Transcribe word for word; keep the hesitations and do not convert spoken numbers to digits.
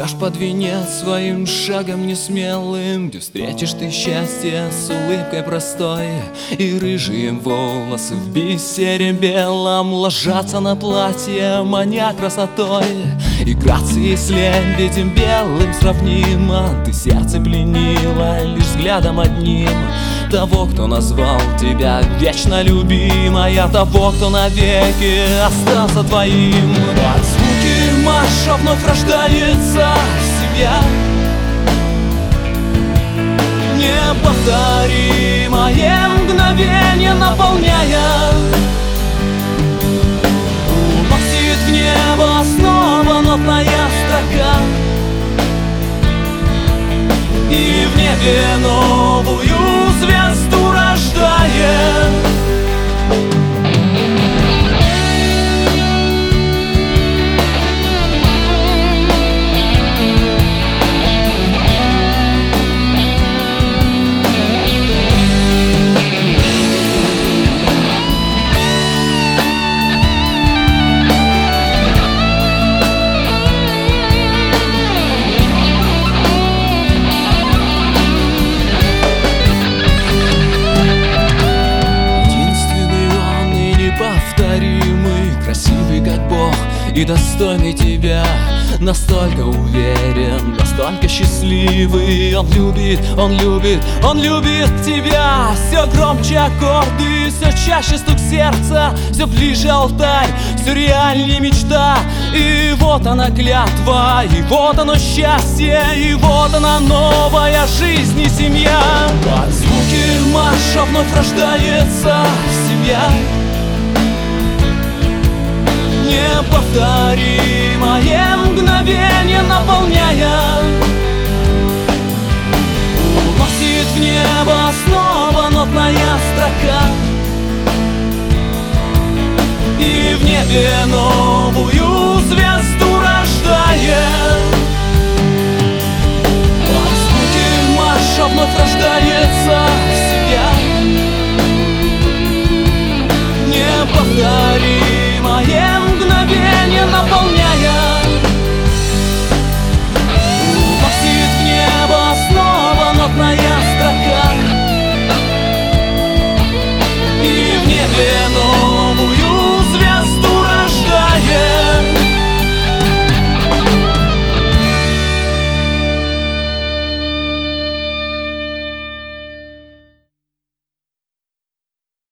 Идешь под венец своим шагом несмелым, где встретишь ты счастье с улыбкой простой. И рыжие волосы в бисере белом ложатся на платье, маня красотой. И грацией с лебедем белым сравнима, ты сердце пленила лишь взглядом одним того, кто назвал тебя вечно любимая, того, кто навеки остался твоим. От звуки марша вновь рождается семья, неповторимое мгновение наполняя, уносит в небо снова нотная строка, и в небе новую звезду рождает. Красивый как Бог и достойный тебя, настолько уверен, настолько счастливый. Он любит, он любит, он любит тебя. Все громче аккорды, все чаще стук сердца, все ближе алтарь, все реальнее мечта. И вот она клятва, и вот оно счастье, и вот она новая жизнь и семья. Под звуки марша вновь рождается семья, неповторимое мгновение наполняя, уносит в небо снова нотная строка, и в небе новую звезду